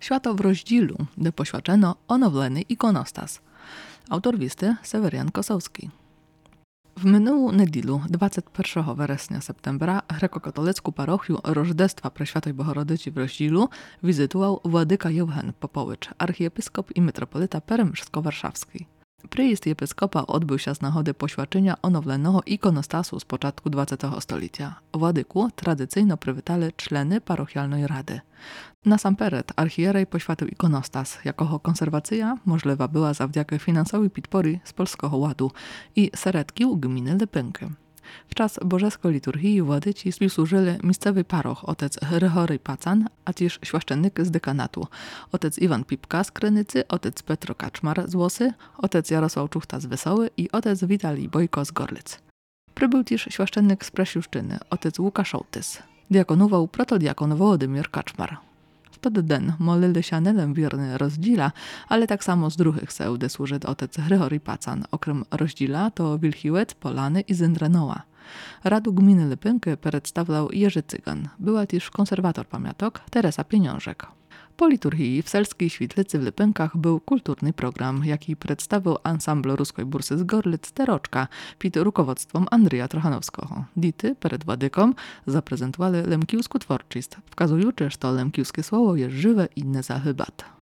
Świato w rozdzielu, gdy poświadczeno onovleny ikonostas. Autor listy Severian Kosowski. W minulą неділю, 21 вересня септембра, греко-католицьку парохію Рождества Пресвятої Богородиці в розділу візитував владика Євген Попович, archiepiskop i metropolita peremyszko-warszawski. Przyjazd episkopa odbył się z nagody poświadczenia onowlenego ikonostasu z początku XX stulecia. Władyku tradycyjno przywitali człeny parochialnej rady. Насамперед, архієрей poświęcił ikonostas, jakoho konserwacja możliwa była zawdzięki finansowej podpory z Polskiego Ładu i seretki gminy Lypynki. W czas bożeskiej liturgii władyci służyli miejscowy paroch, otec Grigory Pacan, a też świaszczennik z dekanatu, otec Iwan Pipka z Krynicy, otec Petro Kaczmar z Łosy, otec Jarosław Czuchta z Wesoły i otec Witalij Bojko z Gorlic. Przybył też świaszczennik z Presiuszczyny, otec Łukasz Ołtys. Diakonował protodiakon Wołodymir Kaczmar. Wtedy den molili się nelem wierny rozdziela, ale tak samo z druhych seudy służy otec Grigory Pacan. Okrem rozdziela to Wilchiłet, Polany i Zyndrenoła. Radu gminy Lypynki przedstawiał Jerzy Cygan. Była też konserwator pamiątek Teresa Pieniążek. Po liturgii w Selskiej Świetlicy w Lypynkach był kulturny program, jaki przedstawił ansambl Ruskiej Bursy z Gorlic Teroczka pod rukovodstwem Andrija Trochanowskiego. Dity przed władyką zaprezentowali lemkiwską twórczość, wkazując, że to lemkiwskie słowo jest żywe i niezachybate.